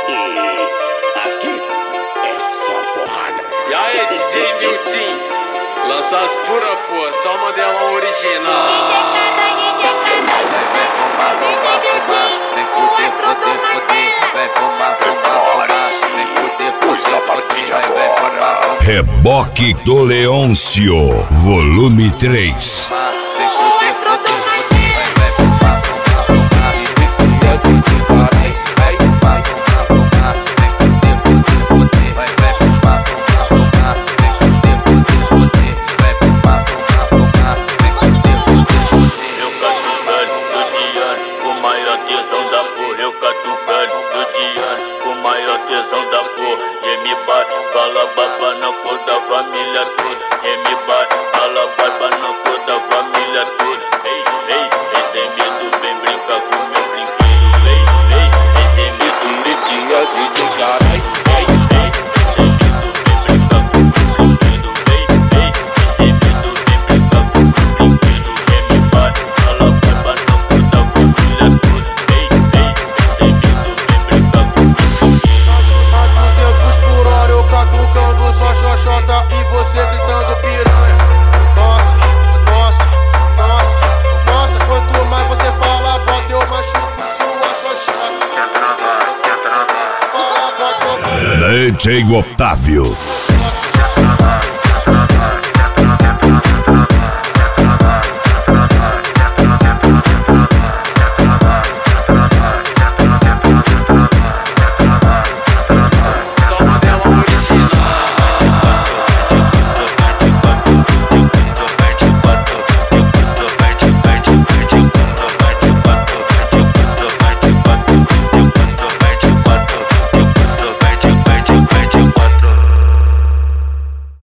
Aqui é só porrada. E aí, DJ Milton, lança as pura, pô, só modelão original. Vai fumar, fumar, fumar, vem fuder, fuder, fuder. Vai fumar, fumar, fumar, vem fuder, fuder, fuder. Vai fumar, fumar. Reboque do Leôncio, volume 3. Vem fuder, fuder, fuder. Vai fumar, fumar, fumar, vem fuder, fuder, vai fumar, fumar, fumar, vem fuder, fuder, fuder. Vai fumar, fumar, fumar, vem fuder, fuder, fuder. Vai fumar, fumar, fumar, vem fuder, fuder, fuder. Eu catucando do Diano, com maior tesão da porra. Eu catucando do Diano, com maior tesão da porra. E me bate, fala baba na cor da família toda. E me bate, fala baba na cor da família toda. Ei, ei, ei, tem medo, vem brincar com meu brinquedo. Ei, ei, ei, tem medo, vem dia de caralho. Ei, ei, tem medo, vem brincar com meu brinquedo. Ei, ei, tem medo, vem brincar com meu brinquedo. E me bate, fala baba na cor da família toda. Ei, ei, tem medo, vem brincar com meu brinquedo. 200 por hora eu catucando só xoxota e você gritando piranha. Nossa, nossa, nossa, nossa, quanto mais você fala, bota eu machuco sua xoxota. Fala, bota eu DJ Otávio. xoxota.